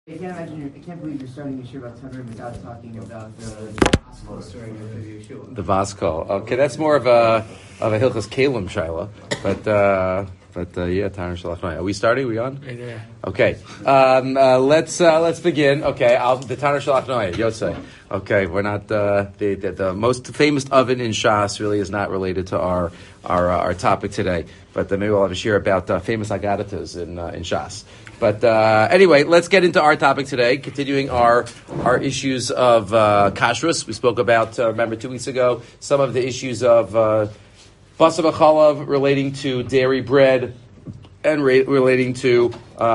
I can't believe you're starting to share about Tanrim without talking about the Vasco story of Yeshua. The Vasco. Okay, that's more of a Hilchas Kalim Shaila, but yeah, Tanur Shalach Noya. Are we starting? Are we on? Yeah. Okay. Let's begin. Okay, the Tanur Shalach Noya, Yosei. Okay, we're not the most famous oven in Shas really is not related to our topic today, but maybe we'll have a share about famous agadatas in Shas. But anyway, let's get into our topic today, continuing our issues of kashrus. We spoke about, remember 2 weeks ago, some of the issues of basar v'chalav relating to dairy bread and relating to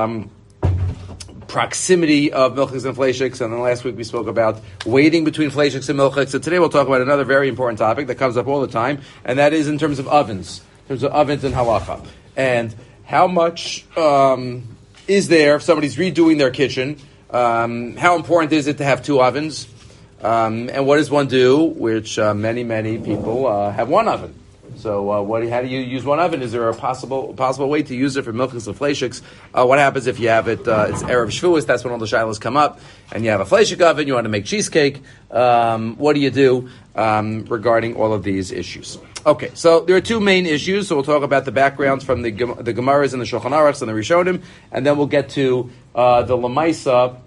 proximity of milchiks and fleishiks. And then last week we spoke about waiting between fleishiks and milchiks. So today we'll talk about another very important topic that comes up all the time, and that is in terms of ovens, and halacha. And how much is there if somebody's redoing their kitchen? How important is it to have two ovens? And what does one do? Which many people have one oven. So how do you use one oven? Is there a possible way to use it for milchiks and fleishiks? What happens if you have it? It's Erev Shavuos. That's when all the shilas come up, and you have a fleishik oven. You want to make cheesecake. What do you do regarding all of these issues? Okay, so there are two main issues. So we'll talk about the backgrounds from the Gemaras and the Shulchan Aruchs and the Rishonim, and then we'll get to the Lamaisa,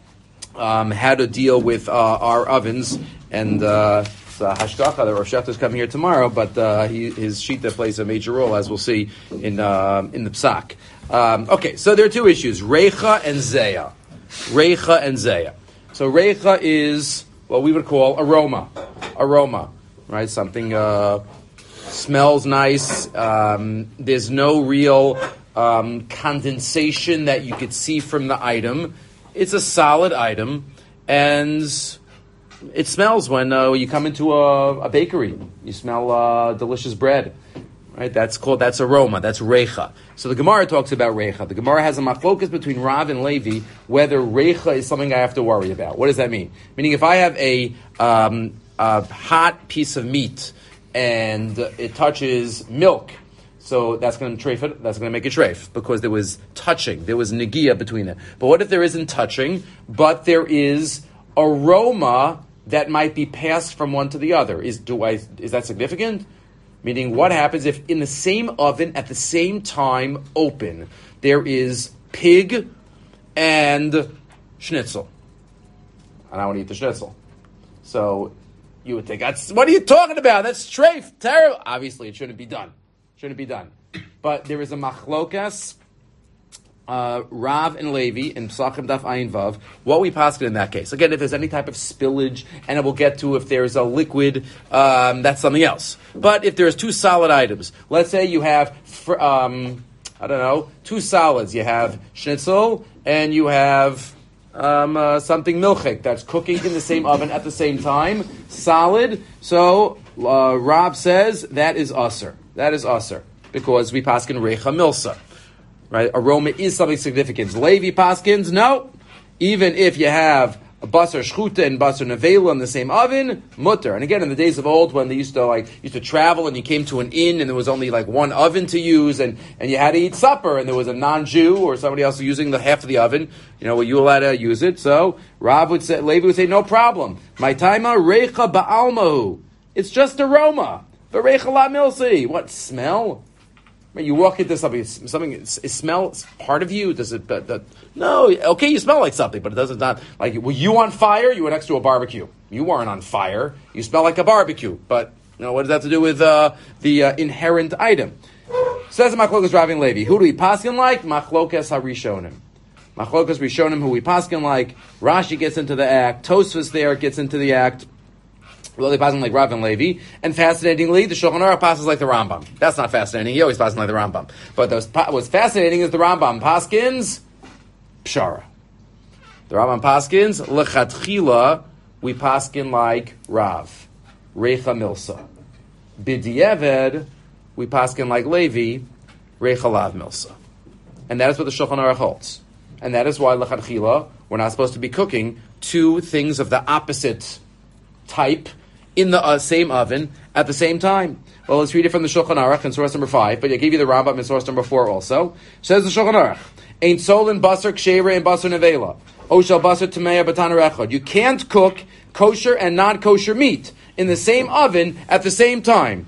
how to deal with our ovens. And Hashgacha, the Rosh Hashanah is coming here tomorrow, but his shita plays a major role, as we'll see in the Psak. Okay, so there are two issues: Reicha and Zeya. Reicha and Zeya. So Reicha is what we would call aroma, right? Something smells nice. There's no real condensation that you could see from the item. It's a solid item, and it smells when you come into a bakery. You smell delicious bread, right? That's aroma. That's reicha. So the Gemara talks about reicha. The Gemara has a machlokas between Rav and Levi whether reicha is something I have to worry about. What does that mean? Meaning, if I have a hot piece of meat and it touches milk, so that's going to treif it. That's going to make it treif because there was touching. There was negia between it. But what if there isn't touching, but there is aroma that might be passed from one to the other? Is that significant? Meaning, what happens if in the same oven at the same time open there is pig and schnitzel? And I want to eat the schnitzel. So you would think, what are you talking about? That's treif, terrible. Obviously, it shouldn't be done. But there is a machlokas, Rav and Levi in Psachim Daf Ayin Vav. What we paskin in that case? Again, if there's any type of spillage, and we'll get to if there's a liquid, that's something else. But if there's two solid items, let's say you have, two solids. You have schnitzel and you have something milchik that's cooking in the same oven at the same time, solid. So Rav says that is aser. That is aser because we paskin reicha milsa. Right, aroma is something significant. Levi paskins, no. Even if you have a basar shchuta and basar nevela in the same oven, mutter. And again, in the days of old, when they used to travel, and you came to an inn, and there was only like one oven to use, and you had to eat supper, and there was a non-Jew or somebody else using the half of the oven. Were you allowed to use it? So Levi would say, no problem. My taima reicha ba'almahu. It's just aroma. But reicha la milsi. What smell? You walk into something. It smells part of you. Does it? No. Okay, you smell like something, but it doesn't. Not like. Were you on fire? You were next to a barbecue. You weren't on fire. You smell like a barbecue. But what does that have to do with the inherent item? Says Machlokas Rav and Levi. Who do we paskin like? Machlokas Harishonim. Machlokas Rishonim. Who we paskin like? Rashi gets into the act. Tosfos there gets into the act. Well, they pass like Rav and Levi, and fascinatingly, the Shulchan Aruch passes like the Rambam. That's not fascinating. He always passes like the Rambam. But what's fascinating is the Rambam paskins pshara. The Rambam paskins lechatchila. We paskin like Rav, reicha milsa. B'di'eved, we paskin like Levi, reicha lav milsa. And that is what the Shulchan Aruch holds. And that is why lechatchila, we're not supposed to be cooking two things of the opposite type in the same oven at the same time. Well, let's read it from the Shulchan Aruch in source number 5, but I gave you the Rambam in source number 4 also. Says the Shulchan Aruch, Ein solin basar ksheira and basar nevela. Oshal basar tamei b'taner echad. You can't cook kosher and non-kosher meat in the same oven at the same time.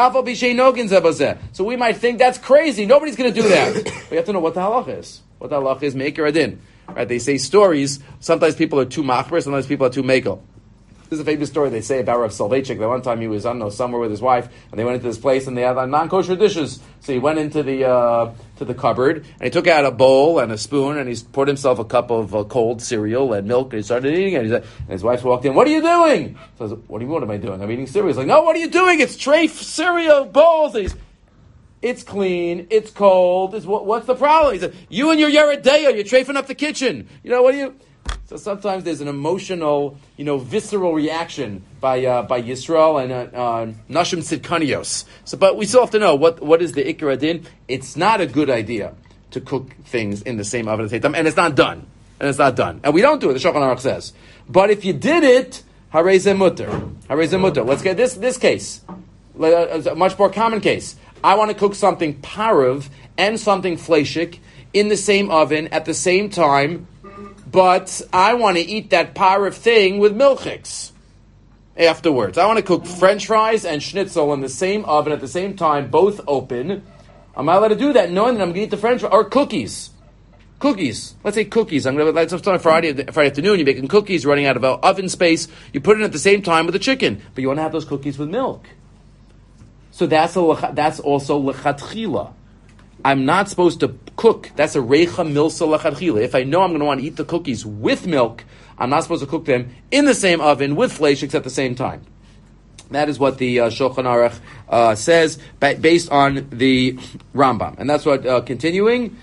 So we might think that's crazy. Nobody's going to do that. But you have to know what the halach is. What the halach is, meker adin. Right? They say stories. Sometimes people are too machber, sometimes people are too mekel. This is a famous story they say about Rav Soloveitchik. That one time he was, I don't know, somewhere with his wife, and they went into this place and they had non-kosher dishes. So he went into the cupboard and he took out a bowl and a spoon and he poured himself a cup of cold cereal and milk and he started eating it. And his wife walked in. "What are you doing?" So I was, "What do you mean? What am I doing? I'm eating cereal." He's like, "No, what are you doing? It's treif cereal bowls." It's clean. It's cold. What's the problem? He said, "You and your Yeridea, you're treifing up the kitchen. What are you?" So sometimes there's an emotional, visceral reaction by Yisrael and Nashim Tzidkanios. So, but we still have to know what is the Ikar Adin. It's not a good idea to cook things in the same oven at the same time, and it's not done. And we don't do it. The Shulchan Aruch says. But if you did it, Harei Zeh Mutter. Let's get this case, a much more common case. I want to cook something parav and something fleshik in the same oven at the same time. But I want to eat that parav thing with milchiks afterwards. I want to cook French fries and schnitzel in the same oven at the same time, both open. I'm not allowed to do that, knowing that I'm going to eat the French fries or cookies. Cookies. Let's say cookies. Let's start Friday afternoon. You're making cookies, running out of oven space. You put it at the same time with the chicken, but you want to have those cookies with milk. So that's also lechatchila. I'm not supposed to cook. That's a reicha milsa lachadchila. If I know I'm going to want to eat the cookies with milk, I'm not supposed to cook them in the same oven with fleishiks at the same time. That is what the Shulchan Aruch says, based on the Rambam. And that's what, continuing,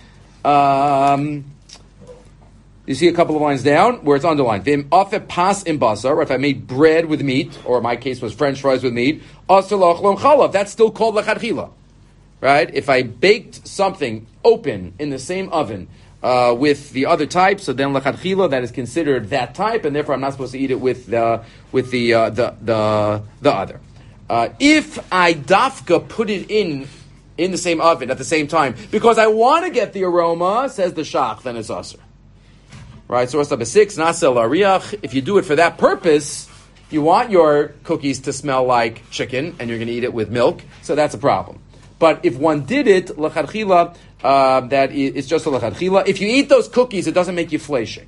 you see a couple of lines down where it's underlined. Vim afe pas im basar, or if I made bread with meat, or in my case was French fries with meat, asur la'ochlom chalav. That's still called lachadchila. Right? If I baked something open in the same oven with the other type, so then lachadchila, that is considered that type, and therefore I'm not supposed to eat it with the other. If I dafka put it in the same oven at the same time because I want to get the aroma, says the shach, then it's asur. Right? Source number 6, nasel ariach. If you do it for that purpose, you want your cookies to smell like chicken, and you're going to eat it with milk, so that's a problem. But if one did it, l'chadchila, it's just a l'chadchila. If you eat those cookies, it doesn't make you fleshik.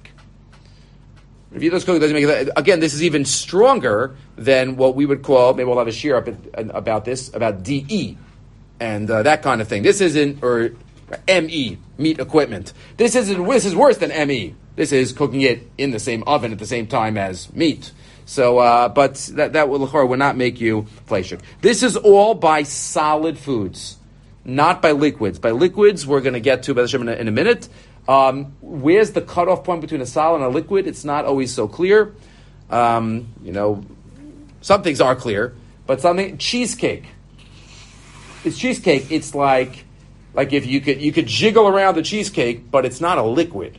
If you eat those cookies, it doesn't make you... Again, this is even stronger than what we would call, maybe we'll have a shir up about this, about DE, and that kind of thing. This isn't, or ME, meat equipment. This is worse than ME. This is cooking it in the same oven at the same time as meat. So, but that will not make you fleshik. This is all by solid foods, not by liquids. By liquids, we're going to get to in a minute. Where's the cutoff point between a solid and a liquid? It's not always so clear. Some things are clear, but cheesecake. It's cheesecake. It's like if you could jiggle around the cheesecake, but it's not a liquid.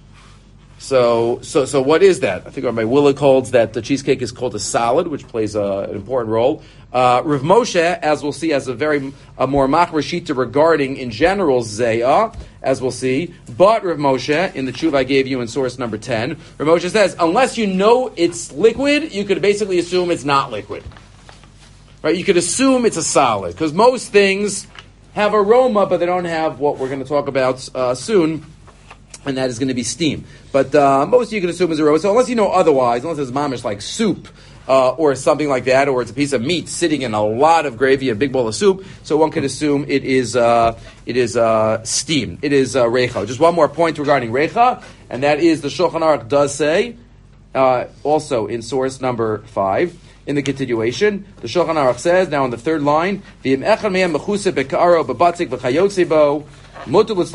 So what is that? I think Rabbi Willig holds that the cheesecake is called a solid, which plays an important role. Rav Moshe, as we'll see, has a more machmer shita regarding, in general, ze'ah, as we'll see. But Rav Moshe, in the tshuva I gave you in source number 10, Rav Moshe says, unless you know it's liquid, you could basically assume it's not liquid. Right? You could assume it's a solid, because most things have aroma, but they don't have what we're going to talk about soon, and that is going to be steam. But most you can assume is aroma. So unless you know otherwise, unless it's mamish like soup or something like that, or it's a piece of meat sitting in a lot of gravy, a big bowl of soup, so one could assume it is steam. It is reicha. Just one more point regarding reicha, and that is the Shulchan Aruch does say, also in source number 5, in the continuation, the Shulchan Aruch says, now on the third line, V'im echad mehem mechuseh bekaro bebatzik v'chayotze bo, if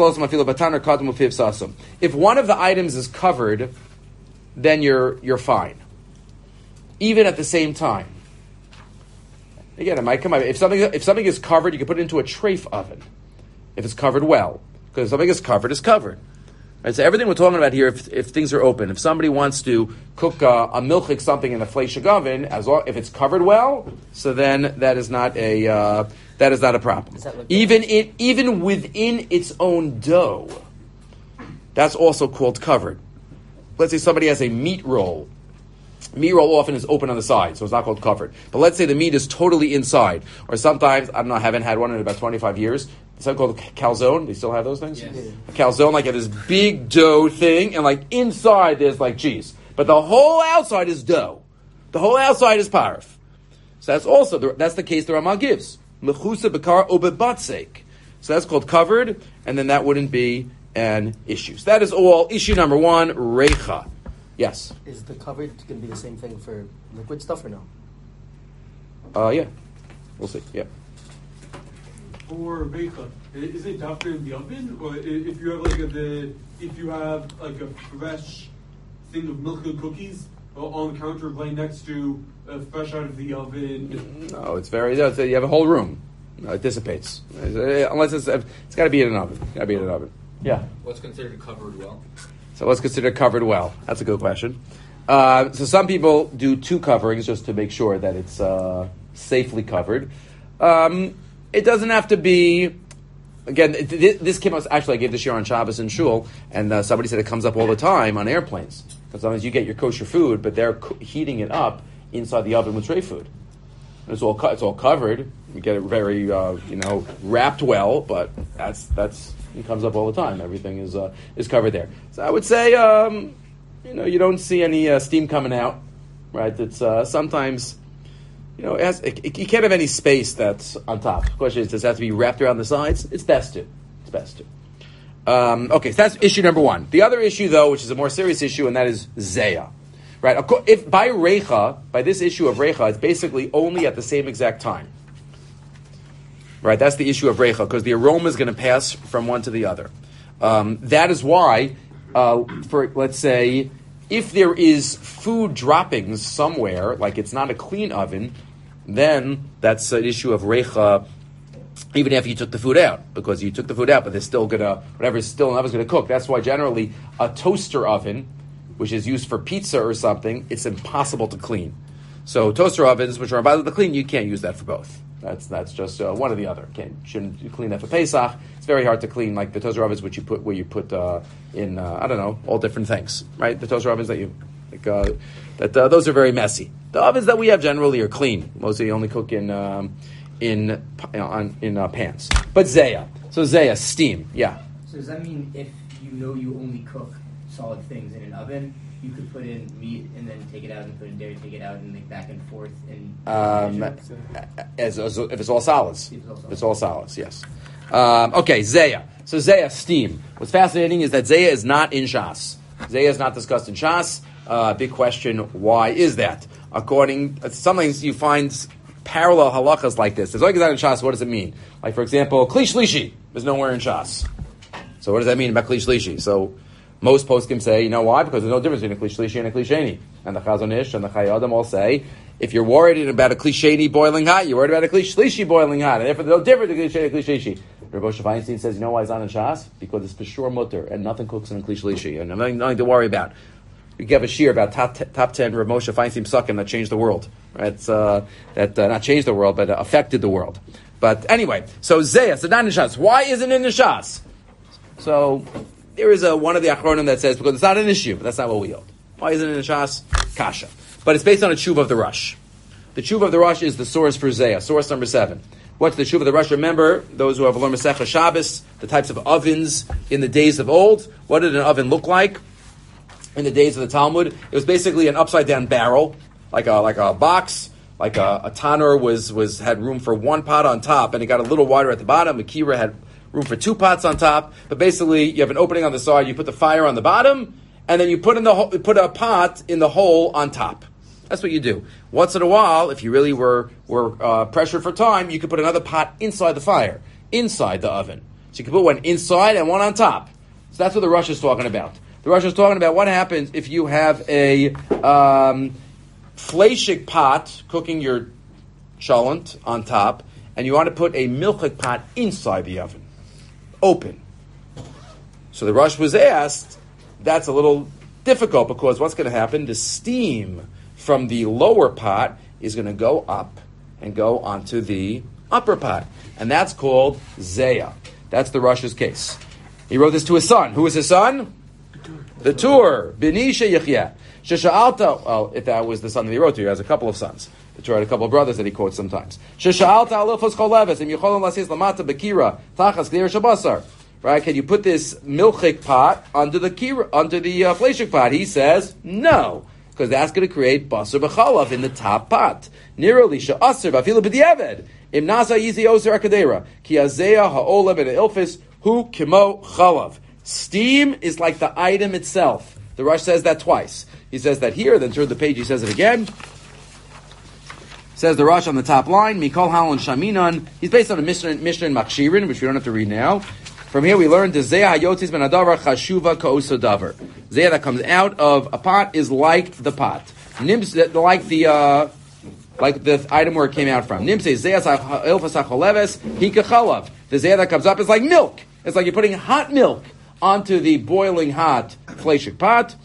one of the items is covered, then you're fine. Even at the same time. Again, it might come up. If something is covered, you can put it into a treif oven. If it's covered well. Because if something is covered, it's covered. Right, so everything we're talking about here, if things are open, if somebody wants to cook a milchik something in a fleshig oven, if it's covered well, so then that is not a problem. Even within its own dough, that's also called covered. let's say somebody has a meat roll. Meat roll often is open on the side, so it's not called covered. But let's say the meat is totally inside. Or sometimes, I don't know, I haven't had one in about 25 years. It's something called calzone. They still have those things? Yes. A calzone, like you have this big dough thing, and like inside there's like cheese. But the whole outside is dough. The whole outside is parf. So that's also, that's the case the Ramah gives. Mechusa bekar obebatsek. So that's called covered, and then that wouldn't be an issue. So that is all. Issue number one, reicha. Yes? Is the covered going to be the same thing for liquid stuff or no? Yeah. We'll see. Yeah. For reicha, is it after in the oven, or if you have like a fresh thing of milk and cookies on the counter right next to fresh out of the oven? No, it's very. You have a whole room. It dissipates unless it's got to be in an oven. Got to be in an oven. Yeah. What's considered covered well? So what's considered covered well? That's a good question. So some people do two coverings just to make sure that it's safely covered. It doesn't have to be. Again, this came out. Actually, I gave this year on Shabbos in Shul, and somebody said it comes up all the time on airplanes. Because sometimes you get your kosher food, but they're heating it up inside the oven with tray food. And it's all covered. You get it very wrapped well, but that's it comes up all the time. Everything is covered there. So I would say you don't see any steam coming out, right? It's sometimes. You can't have any space that's on top. The question is, does it have to be wrapped around the sides? It's best to. Okay, so that's issue number one. The other issue, though, which is a more serious issue, and that is zeya. Right? If by reicha, by this issue of reicha, it's basically only at the same exact time. Right? That's the issue of reicha, because the aroma is going to pass from one to the other. That is why, for let's say, if there is food droppings somewhere, like it's not a clean oven, then that's an issue of reicha, even after you took the food out, because you took the food out, but there's still whatever's still in the oven is going to cook. That's why generally a toaster oven, which is used for pizza or something, it's impossible to clean. So toaster ovens, which are impossible to clean, you can't use that for both. That's just one or the other. Shouldn't you clean that for Pesach? It's very hard to clean, like the toaster ovens where you put in all different things, right? The toaster ovens those are very messy. The ovens that we have generally are clean. Mostly you only cook in pans. But zeya, steam, yeah. So does that mean if you only cook solid things in an oven, you could put in meat and then take it out and put in dairy, take it out and like back and forth and as if it's all solids. If it's all solids, yes. Okay, zeya. So zeya, steam. What's fascinating is that zeya is not in Shas. Zeya is not discussed in Shas. Big question, why is that? Sometimes you find parallel halachas like this. As long as it's not in Shas, what does it mean? Like, for example, Kli Shlishi is nowhere in Shas. So what does that mean about Kli Shlishi? So most poskim say, you know why? Because there's no difference between a Kli Shlishi and a Kli Sheni. And the Chazon Ish and the Chayei Adam all say, if you're worried about a Kli Sheni boiling hot, you're worried about a Kli Shlishi boiling hot. And therefore there's no difference between a Kli Sheni and a Kli Shlishi. Rabbi Moshe Feinstein says, you know why it's not in Shas? Because it's for sure mutter, and nothing cooks in a Kli Shlishi. And nothing to worry about. We give a shir about top 10 Rabbi Moshe Feinstein psukim that changed the world. Right? Not changed the world, but affected the world. But anyway, so zeya, so not in the Shas. Why isn't it in the Shas? So there is one of the Achronim that says, because it's not an issue, but that's not what we hold. Why isn't it in the Shas? Kasha. But it's based on a tshuva of the Rush. The tshuva of the Rush is the source for zeya, source number 7. What's the tshuva of the Rush? Remember, those who have learned Masechah Shabbos, the types of ovens in the days of old. What did an oven look like in the days of the Talmud? It was basically an upside down barrel, like a box, like a tanur had room for one pot on top, and it got a little wider at the bottom. A kira had room for 2 pots on top, but basically you have an opening on the side. You put the fire on the bottom, and then you put put a pot in the hole on top. That's what you do. Once in a while, if you really were pressured for time, you could put another pot inside the fire, inside the oven. So you could put one inside and one on top. So that's what the Rush is talking about. The Rush is talking about what happens if you have a fleshik pot cooking your cholent on top, and you want to put a milchik pot inside the oven, open. So the Rush was asked, that's a little difficult, because what's going to happen? The steam from the lower pot is going to go up and go onto the upper pot. And that's called zeya. That's the Rush's case. He wrote this to his son. Who is his son? The Tur, Benisha Yechia. Shesha'alta, well, if that was the son that he wrote to, he has a couple of sons. The Tur had a couple of brothers that he quotes sometimes. Shesha'alta alilfos choleves, im yicholam lasis lamata bekira, tachas k'dir shabasar. Right? Can you put this milchik pot under the fleshik pot? He says, no. Because that's going to create basar b'chalav in the top pot. Niroli sha'asar v'afilu b'di'eved. Im nasa yizi oser akadera. Ki azea ha'olam and ilfis hu kimo chalav. Steam is like the item itself. The Rush says that twice. He says that here, then turn the page, he says it again. Says the Rush on the top line, Mikol Halon Shaminan. He's based on a Mishnah in Makshirin, which we don't have to read now. From here we learned the Zeah Hayotis Ben Adavar Chashuva Ka'osa Davar. Zeah that comes out of a pot is like the pot. Nims like the item where it came out from. Nim says Zeah Ilfas HaCholeves Hika Chalav. The Zeah that comes up is like milk. It's like you're putting hot milk onto the boiling hot fleshik pot.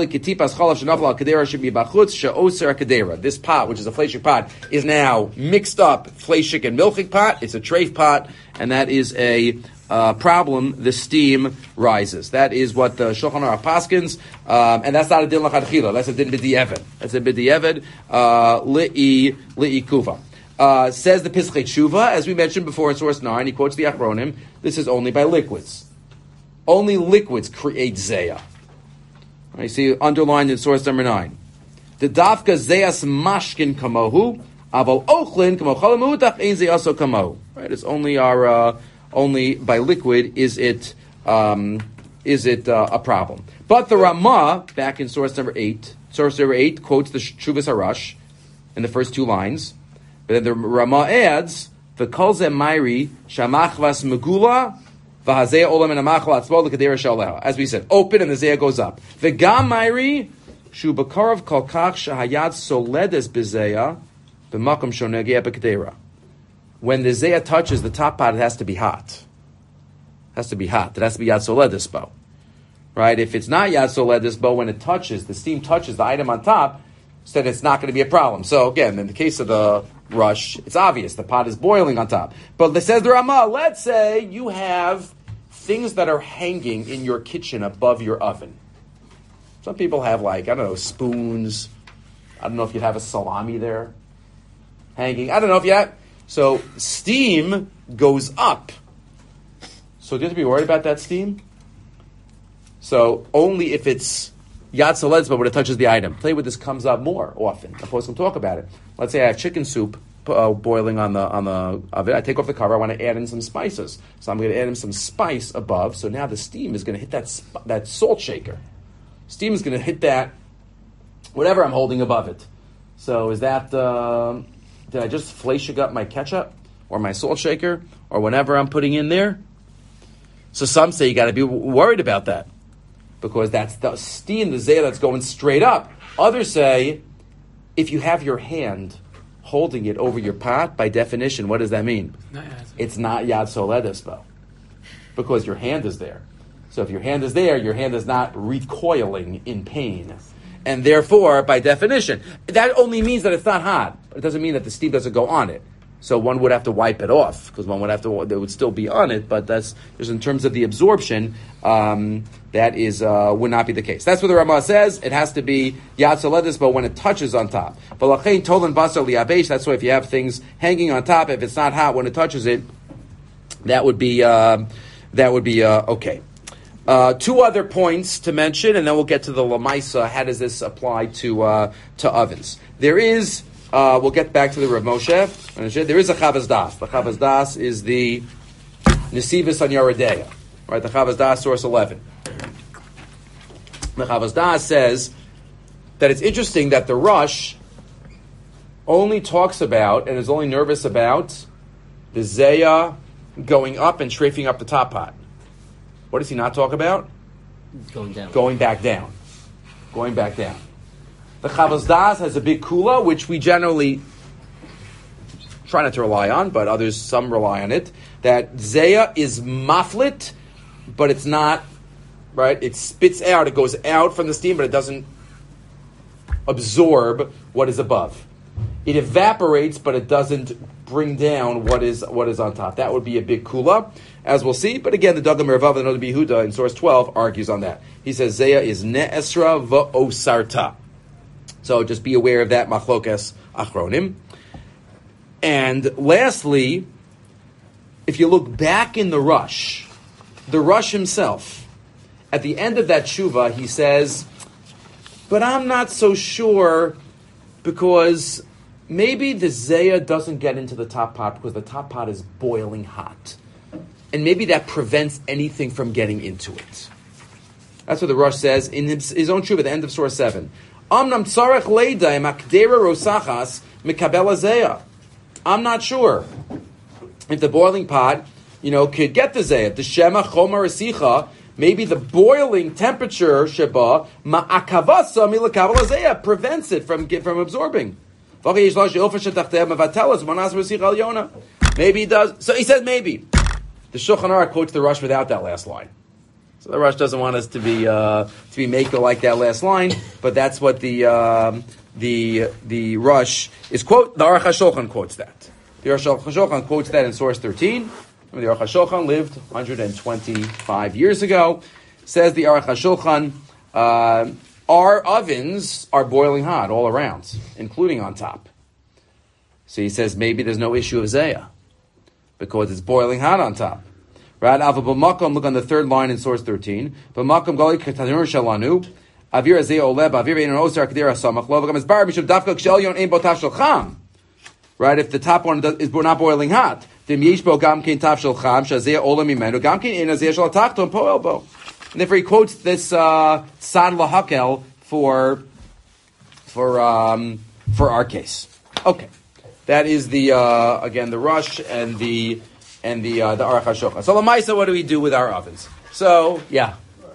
This pot, which is a fleshik pot, is now mixed up fleshik and milchik pot. It's a treif pot, and that is a problem. The steam rises. That is what the Shulchan Aruch paskins, and that's not a din l'chadchila. That's a din b'di'eved. That's a b'di'eved li'i kuva. Says the Pischei Tshuva, as we mentioned before in source 9, he quotes the Achronim, this is only by liquids. Only liquids create zeya. You see, underlined in source number 9. The dafka zeyas mashkin kamohu, aval ochlin kamochalamutach ein zeyaso kamohu. Right? It's only only by liquid is it a problem. But the Ramah, back in source number 8, quotes the Shuvas Harash in the first 2 lines. But then the Ramah adds, "V'kol zeh mayri shamachvas megula v'hazeh olam and amachal atzmo l'kadera shaleha." As we said, open and the zeh goes up. V'gam mayri shu b'karav kol kach shahayad soledes b'zeya b'makom shonegeh b'kadera. When the zeh touches the top pot, it has to be hot. It has to be hot. It has to be yad soledes bo. Right? If it's not yad soledes bo, when it touches, the steam touches the item on top, then it's not going to be a problem. So again, in the case of the Rush, it's obvious the pot is boiling on top. But it says the Ramah, let's say you have things that are hanging in your kitchen above your oven. Some people have spoons. I don't know if you'd have a salami there hanging. I don't know if you have. So steam goes up. So do you have to be worried about that steam? So only if it's Yad Soledz, but when it touches the item. Play with this comes up more often. The post can talk about it. Let's say I have chicken soup boiling on the oven. I take off the cover. I want to add in some spices, so I'm going to add in some spice above. So now the steam is going to hit that salt shaker. Steam is going to hit that whatever I'm holding above it. So is that did I just fleshig up my ketchup or my salt shaker or whatever I'm putting in there? So some say you got to be worried about that, because that's the steam, the zeh that's going straight up. Others say, if you have your hand holding it over your pot, by definition, what does that mean? It's not Yad Soledes bo, because your hand is there. So if your hand is there, your hand is not recoiling in pain. And therefore, by definition, that only means that it's not hot. But it doesn't mean that the steam doesn't go on it. So one would have to wipe it off, because one would have to. It would still be on it, but that's just in terms of the absorption. That is would not be the case. That's what the Ramah says. It has to be Yad Soledes, but when it touches on top. V'lachein tolen basar liyabesh. That's why if you have things hanging on top, if it's not hot when it touches it, that would be okay. 2 other points to mention, and then we'll get to the Lamaisa. How does this apply to ovens? There is. We'll get back to the Rav Moshe. There is a Chavaz Das. The Chavaz Das is the Nesivus on Yeridea. Right, the Chavaz Das, source 11. The Chavaz Das says that it's interesting that the Rush only talks about and is only nervous about the Zeya going up and strafing up the top pot. What does he not talk about? Going down. Going back down. Going back down. The Chavaz Das has a big kula, which we generally try not to rely on, but some rely on it, that Zeya is maflit, but it's not, right? It spits out, it goes out from the steam, but it doesn't absorb what is above. it evaporates, but it doesn't bring down what is on top. That would be a big kula, as we'll see. But again, the Dagam Mervav and the Noda B'Yehuda in source 12 argues on that. He says Zeya is ne'esra v'osarta. So just be aware of that machlokas achronim. And lastly, if you look back in the Rush himself, at the end of that tshuva, he says, but I'm not so sure because maybe the Zeya doesn't get into the top pot because the top pot is boiling hot. And maybe that prevents anything from getting into it. That's what the Rush says in his own tshuva at the end of Surah 7. Amnam tzarech leidai makdera rosachas mikabel Zeya. I'm not sure if the boiling pot, could get the Zeya. The Shema Chomar Esicha, maybe the boiling temperature Sheba ma'akavasa milakabel Zeya prevents it from absorbing. Maybe he does. So he says maybe. The Shulchan Aruch quotes the Rush without that last line. So the Rush doesn't want us to be maker like that last line, but that's what the Rush is quote. The Aruch HaShulchan quotes that. The Aruch HaShulchan quotes that in source 13. The Aruch HaShulchan lived 125 years ago. Says the Aruch HaShulchan, our ovens are boiling hot all around, including on top. So he says maybe there's no issue of Zeya because it's boiling hot on top. Right? Look on the third line in source 13. B'makom gali k'tanur shalanu avir Zeya oleh b'avir ein osar k'dera samach lo v'gam esbar mishum dafka k'shelyon ein bo taf shel cham. Right? If the top one is not boiling hot, then yesh bo gam kein taf shel cham shazeya oleh mimenu gam kein ein Zeya shel tachton poel bo. And therefore he quotes this Sad Lahakel for our case. Okay, that is the again the Rush and the Aruch HaShulchan. So Lamaisa, what do we do with our ovens? So yeah.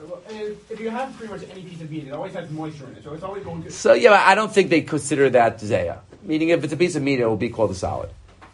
If you have pretty much any piece of meat, it always has moisture in it, so it's always going to. So yeah, I don't think they consider that Zeya. Meaning, if it's a piece of meat, it will be called a solid.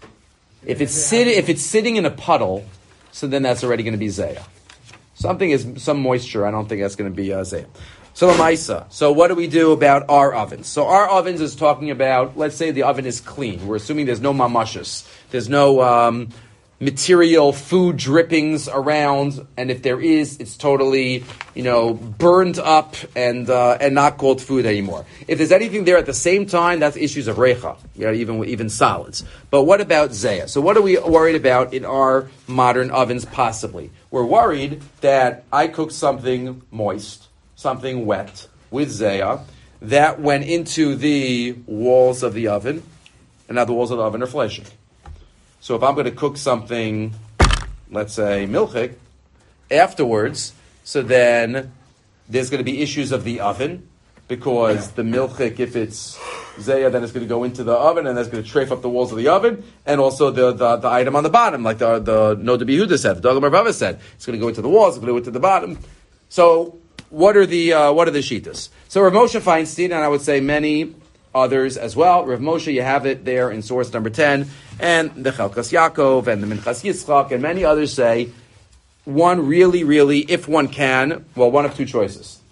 If it's sitting in a puddle, so then that's already going to be Zeya. Something is some moisture. I don't think that's going to be Zeya. So Lamaisa. So what do we do about our ovens? So our ovens is talking about, let's say the oven is clean. We're assuming there's no mamashas. There's no material, food drippings around, and if there is, it's totally, burned up and not called food anymore. If there's anything there at the same time, that's issues of recha, even solids. But what about Zeya? So what are we worried about in our modern ovens possibly? We're worried that I cooked something moist, something wet with Zeya that went into the walls of the oven, and now the walls of the oven are fleshing. So if I'm going to cook something, let's say milchik, afterwards, so then there's going to be issues of the oven, because the milchik, if it's Zeya, then it's going to go into the oven, and that's going to trafe up the walls of the oven, and also the item on the bottom, like the Noda B'Yehuda said, the Dagam Mervav said, it's going to go into the walls, it's going to go into the bottom. So what are the shitas? So Rav Moshe Feinstein, and I would say many others as well. Rav Moshe, you have it there in source number 10, and the Chelkas Yaakov and the Minchas Yitzchak, and many others say, one really, if one can, one of two choices.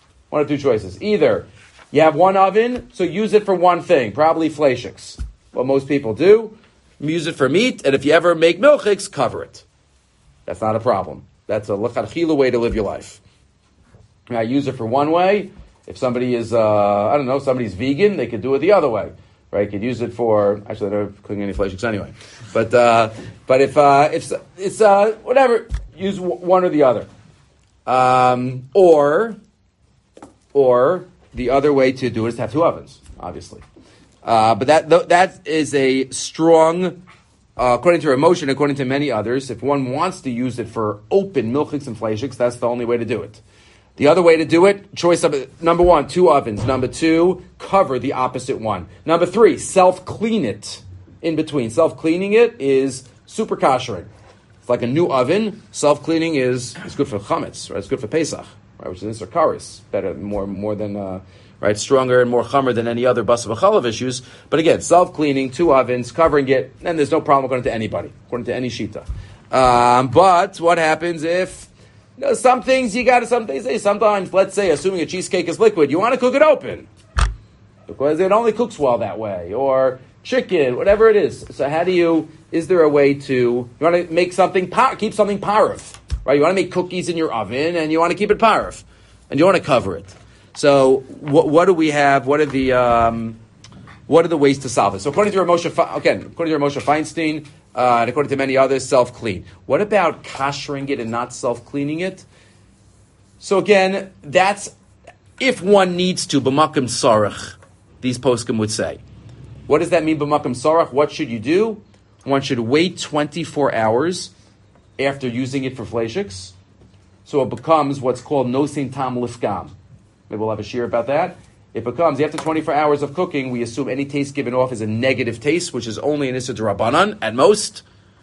Either you have one oven, so use it for one thing, probably fleishiks. What most people do, use it for meat, and if you ever make milchiks, cover it. That's not a problem. That's a l'chadchila way to live your life. Now, use it for one way. If somebody is, somebody's vegan, they could do it the other way, right? You could use it for, actually, they're not cooking any fleishiks anyway. But if it's whatever, use one or the other. Or the other way to do it is to have two ovens, obviously. But that is a strong, according to emotion, according to many others, if one wants to use it for open milchiks and fleishiks, that's the only way to do it. The other way to do it, choice number one, two ovens. Number two, cover the opposite one. Number three, self-clean it in between. Self-cleaning it is super koshering. It's like a new oven. Self-cleaning is good for chametz, right? It's good for Pesach, right? Which is karis, better, more than, right? Stronger and more chamer than any other basa b'chalav issues. But again, self-cleaning, two ovens, covering it, and there's no problem according to anybody, according to any shita. But what happens if, some things say sometimes, let's say, assuming a cheesecake is liquid, you want to cook it open because it only cooks well that way. Or chicken, whatever it is. So is there a way you want to make something, keep something parv, right? You want to make cookies in your oven and you want to keep it parv and you want to cover it. So what do we have? What are the ways to solve this? So according to Moshe Feinstein, and according to many others, self-clean. What about koshering it and not self-cleaning it? So again, that's if one needs to, b'makom sarach, these poskim would say. What does that mean, b'makom sarach? What should you do? One should wait 24 hours after using it for fleishiks, so it becomes what's called nosin tam lifgam. Maybe we'll have a shir about that. It becomes, after 24 hours of cooking, we assume any taste given off is a negative taste, which is only an issa d'Rabbanan at most.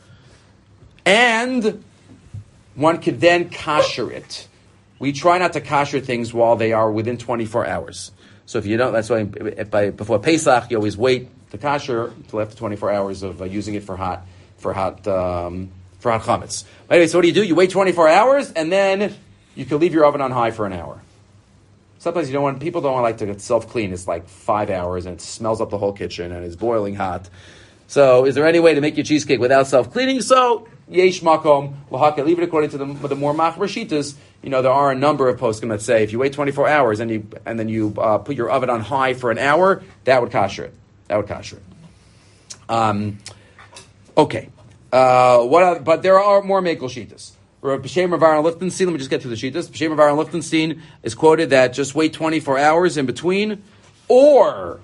And one could then kasher it. We try not to kasher things while they are within 24 hours. So if you don't, that's why before Pesach, you always wait to kasher until after 24 hours of using it for hot chametz. Anyway, so what do? You wait 24 hours, and then you can leave your oven on high for an hour. Sometimes people don't like to self-clean. It's like 5 hours and it smells up the whole kitchen and it's boiling hot. So is there any way to make your cheesecake without self-cleaning? So, yesh makom, lahaka, leave it according to the more machmer shitas. There are a number of poskim that say if you wait 24 hours and then you put your oven on high for an hour, that would kasher it. Okay. But there are more mekel shitas. B'Shem Rav Aaron Lichtenstein, let me just get through the shitas. B'Shem Rav Aaron Lichtenstein is quoted that just wait 24 hours in between, or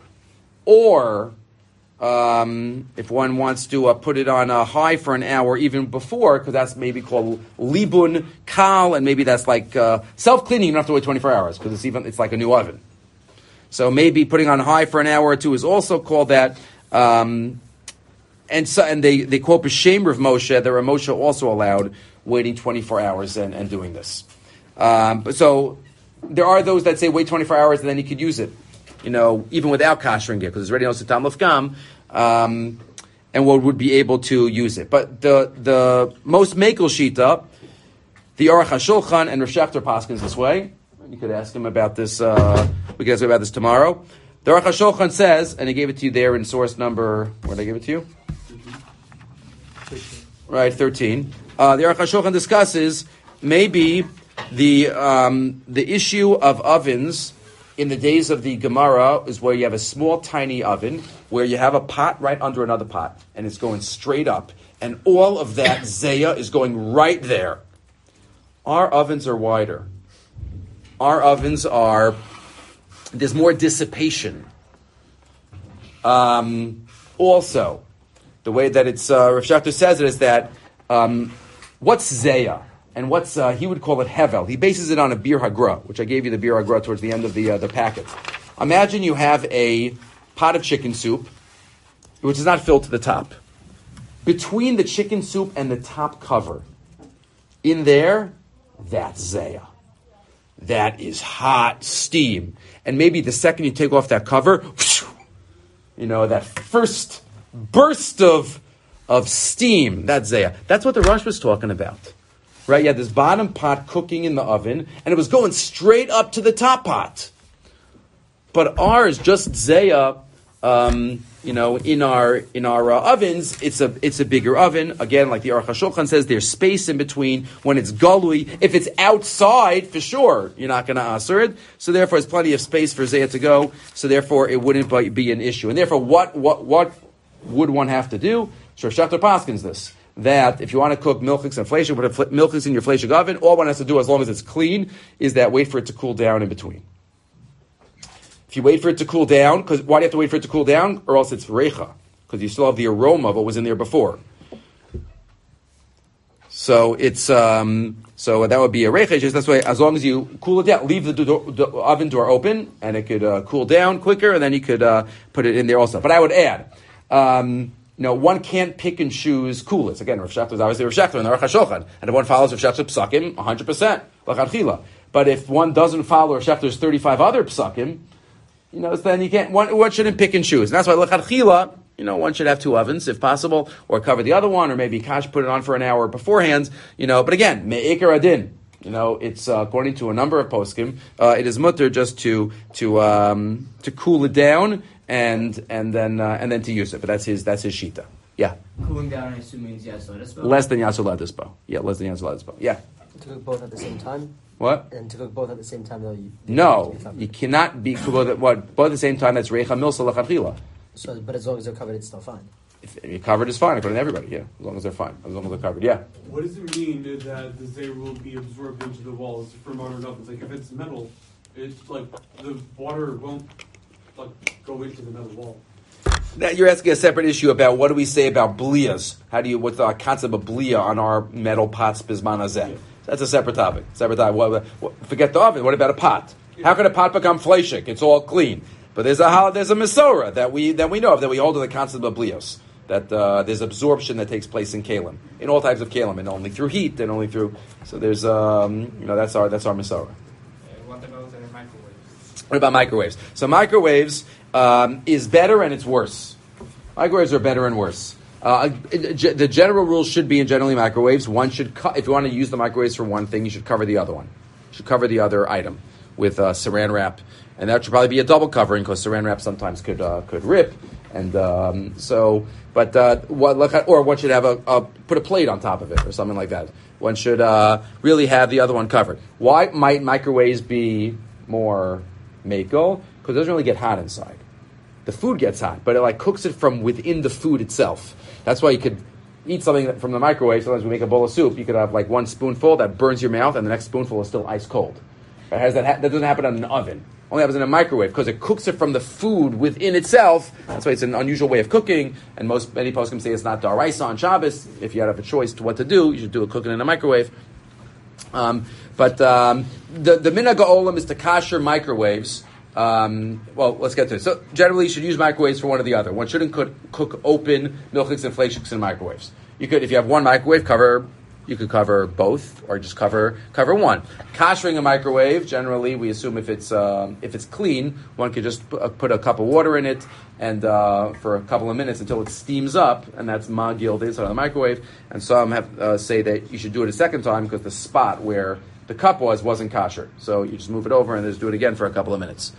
if one wants to put it on a high for an hour even before, because that's maybe called libun kal, and maybe that's like self-cleaning. You don't have to wait 24 hours because it's like a new oven. So maybe putting on high for an hour or two is also called that. And they quote B'Shem Rav Moshe that Rav Moshe also allowed waiting 24 hours and doing this. So there are those that say wait 24 hours and then you could use it, even without koshering it, because it's already also tam lefgam, and one would be able to use it. But the most mekel shita, the Aruch HaShulchan and Rav Shechter paskins this way. You could ask him about this. We could ask him about this tomorrow. The Aruch HaShulchan says, and I gave it to you there in source number. Where did I give it to you? 13. Right, 13. The Aruch HaShulchan discusses maybe the issue of ovens in the days of the Gemara is where you have a small, tiny oven where you have a pot right under another pot, and it's going straight up, and all of that zayah is going right there. Our ovens are wider. There's more dissipation. Also, the way that it's Rav Shechter says it is that what's zayah and what's he would call it hevel. He bases it on a bir hagra, which I gave you the bir hagra towards the end of the packet. Imagine you have a pot of chicken soup, which is not filled to the top. Between the chicken soup and the top cover, in there, that's zayah. That is hot steam. And maybe the second you take off that cover, that first burst of steam, that's zayah. That's what the Rosh was talking about. Right? You had this bottom pot cooking in the oven, and it was going straight up to the top pot. But ours, just zayah, in our ovens, it's a bigger oven. Again, like the Aruch HaShulchan says, there's space in between. When it's galui, if it's outside, for sure, you're not going to aser it. So therefore, there's plenty of space for zayah to go. So therefore, it wouldn't be an issue. And therefore, what would one have to do? Rav Shechter paskins this, that if you want to cook milchiks and fleishik, put milchiks in your fleishik oven, all one has to do, as long as it's clean, is that wait for it to cool down in between. If you wait for it to cool down, because why do you have to wait for it to cool down? Or else it's reicha, because you still have the aroma of what was in there before. So it's so that would be a reicha. Just that's why, as long as you cool it down, leave the oven door open, and it could cool down quicker, and then you could put it in there also. But I would add, one can't pick and choose coolers. Again, Rav Shechter is obviously Rav Shechter and the Aruch HaShulchan, and if one follows Rav Shechter psakim, 100%, l'chadchila. But if one doesn't follow Rav Shechter's 35 other psakim, then you can't. One shouldn't pick and choose, and that's why l'chadchila, one should have two ovens if possible, or cover the other one, or maybe put it on for an hour beforehand. But again, me'ikar adin. It's according to a number of poskim, it is mutter just to cool it down and then to use it. But that's his shita. Yeah. Cooling down, I assume, means Yasod Espo? Less than Yasod Dispo. Yeah, less than Yasod Dispo. Yeah. To cook both at the same time? What? And to cook both at the same time, though, No, you cannot be both at the same time. That's Reicha Milsa Lachatchila. So, but as long as they're covered, it's still fine. If you're covered, it's fine according to everybody. Yeah, as long as they're fine, as long as they're covered. Yeah. What does it mean that the zay will be absorbed into the walls for modern ovens? Like if it's metal, it's like the water won't like go into the metal wall. Now you're asking a separate issue about what do we say about blias? What's the concept of blia on our metal pots bisman hazeh? Yeah. That's a separate topic. Forget the oven. What about a pot? How can a pot become fleshik? It's all clean. But there's a Masorah that we know of, that we hold to the concept of blios. That there's absorption that takes place in kalim, in all types of kalim, and only through heat, and only through. So there's that's our Masorah. What about microwaves? What about microwaves? So microwaves is better and it's worse. Microwaves are better and worse. The general rule should be in generally microwaves. One should, if you want to use the microwaves for one thing, you should cover the other one. You should cover the other item with saran wrap, and that should probably be a double covering because saran wrap sometimes could rip, and or one should have put a plate on top of it or something like that. One should really have the other one covered. Why might microwaves be more mako? Because it doesn't really get hot inside. The food gets hot, but it cooks it from within the food itself. That's why you could eat something from the microwave. Sometimes we make a bowl of soup. You could have one spoonful that burns your mouth, and the next spoonful is still ice cold. That doesn't happen in an oven. Only happens in a microwave because it cooks it from the food within itself. That's why it's an unusual way of cooking. And many poskim say it's not daraisa on Shabbos. If you have a choice to what to do, you should do it cooking in a microwave. But the minhag ha'olam is to kasher microwaves. Let's get to it. So generally, you should use microwaves for one or the other. One shouldn't cook open milchiks and fleishiks in microwaves. You could, if you have one microwave, you could cover both, or just cover one. Kashering a microwave, generally, we assume if it's clean, one could just put a cup of water in it and for a couple of minutes until it steams up, and that's magil the inside of the microwave. And some have say that you should do it a second time because the spot where the cup wasn't kosher. So you just move it over and just do it again for a couple of minutes.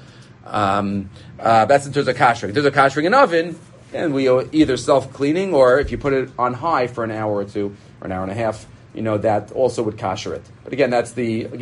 That's in terms of kashering. In terms of kashering an oven, and we either self-cleaning, or if you put it on high for an hour or two, or an hour and a half, that also would kosher it. But again, that's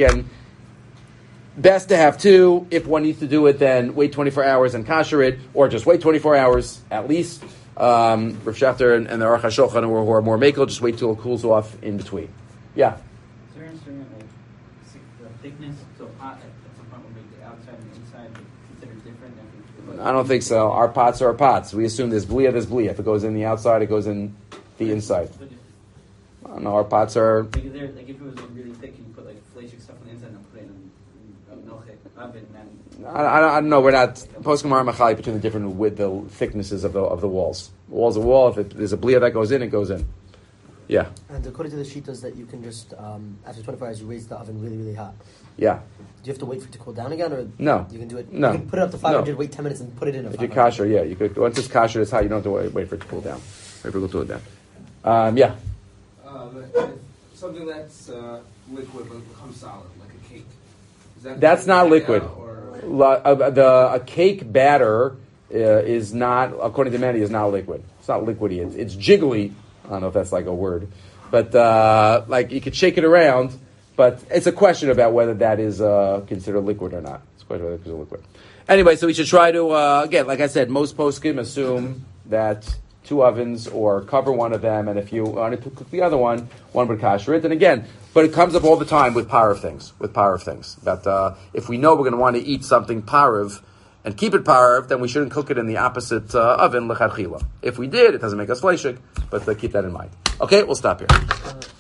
best to have two. If one needs to do it, then wait 24 hours and kosher it, or just wait 24 hours at least. Rav Schachter and the Aruch HaShulchan who are more makel, just wait till it cools off in between. Yeah? Is there an instrument like thickness? So pot at some point will make the outside and the inside considered different? I don't think so. Our pots are pots. We assume there's blia. If it goes in the outside, it goes in the inside. I don't know. Our pots are. If it was really thick, you put fleshik stuff on the inside and put it in a milchik oven. I don't know. We're not poskim are machali between the thicknesses of the walls. The wall's a wall. If there's a blia that goes in, it goes in. Yeah. And according to the shitas that you can just after 24 hours you raise the oven really really hot. Yeah. Do you have to wait for it to cool down again, or no? You can do it. No. You can put it up to 500, wait 10 minutes, and put it in. If you're kosher, yeah, you could. Once it's kosher, it's hot. You don't have to wait for it to cool down. Wait for it to cool down. Yeah. Something that's liquid but becomes solid, like a cake. That's not liquid. A cake batter is not, according to many, is not liquid. It's not liquidy. It's jiggly. I don't know if that's a word, but you could shake it around. But it's a question about whether that is considered liquid or not. It's a question whether it's liquid. Anyway, so we should try to again, like I said, most poskim assume that two ovens or cover one of them, and if you wanted to cook the other one would kosher it. And again, but it comes up all the time with power of things. That if we know we're going to want to eat something parav and keep it parav, then we shouldn't cook it in the opposite oven lechatchila. If we did, it doesn't make us fleshik, but keep that in mind. Okay, we'll stop here.